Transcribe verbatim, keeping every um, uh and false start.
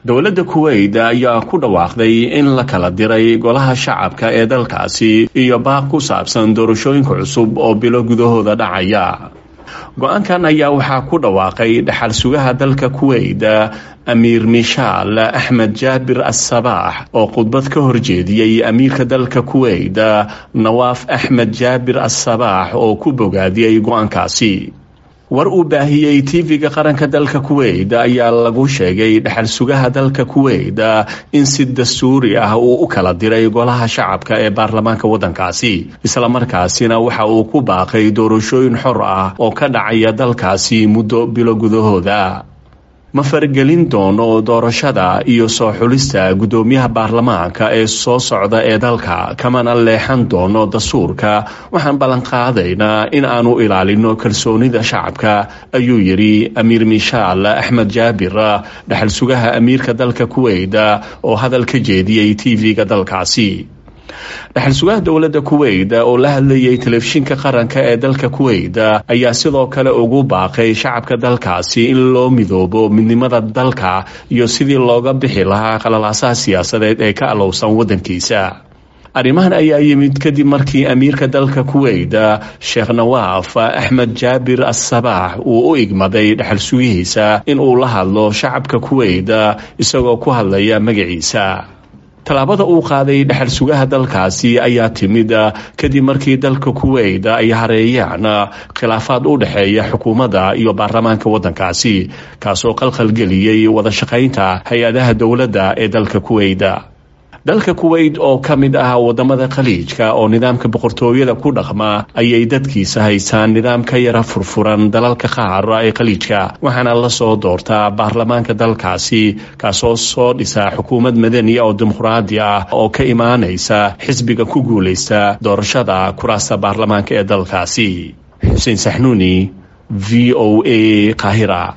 dowladda Kuwait ayaa ku dhawaaqday in la kala diray golaha shacabka ee dalkaasi iyo baaq ku saabsan doorashooyinka cusub oo bilo gudahooda dhacaya. go-aankan ayaa waxaa ku dhawaaqay dhaxal sugaha dalka Kuwait Amiir Mishaal Axmed Jaabir As-Sabaax oo khudbad ka horjeediyay amiirka dalka Kuwait Nawaaf Axmed Jaabir As-Sabaax oo ku bogaadiyay go-aankaasi. war uu baahiyay T V-ga qaranka dalka Kuwait ayaa lagu sheegay dhaxal sugaha dalka Kuwait in si dastuuri ah uu u kala diray golaha shacabka ee baarlamaanka wadankaasi, isla markaasina waxa uu ku baaqay doorashooyin xor ah oo ka dhacaya dalkaasi muddo bilo gudahooda. ma fargelin doono doorashada iyo soo xulista gudoomiyaha baarlamaanka ee soo socda ee dalka, kamana leexan doono dastuurka. waxaan ballan qaadaynaa in aanu ilaalino kalsoonida shacabka, ayuu yiri Amiir Mishaal Axmed Jaabir, dhaxal sugaha amiirka dalka Kuwait oo hadal ka jeediyay T V-ga dalkaasi. dhaxal sugaha dowladda Kuwait oo la hadlayay telefishinka qaranka ee dalka Kuwait ayaa sidoo kale ugu baaqay shacabka dalkaasi in loo midoobo midnimada dalka iyo sidii looga bixi lahaa qalalaasaha siyaasadeed ee ka alowsan wadankiisa. arrimahan ayaa yimid kadib markii amiirka dalka Kuwait Sheekh Nawaaf Axmed Jaabir As-Sabaax uu u igmaday dhaxal sugihiisa in uu la hadlo shacabka Kuwait isagoo ku hadlaya magaciisa. talaabada uu qaaday dhaxal sugaha dalkaasi ayaa timid kadib markii dalka Kuwait ay hareeyaan khilaafaad u dhaxeeya xukuumadda iyo baarlamaanka wadankaasi, kaasoo qalqal geliyay wada shaqaynta hay-adaha dowladda ee dalka Kuwait. dalka Kuwait oo ka mid ah wadamada khaliijka oo nidaamka boqortooyada ku dhaqma ayay dadkiisa haystaan nidaam ka yara furfuran dalalka qaar ee khaliijka, waxaana la soo doortaa baarlamaanka dalkaasi kaasoo soo dhisa xukuumad madani oo dimuqraadi ah oo ka imaanaysa xisbiga ku guuleysta doorashada kuraasta baarlamaanka ee dalkaasi. Xuseen Saxnuuni, V O A, Qaahira.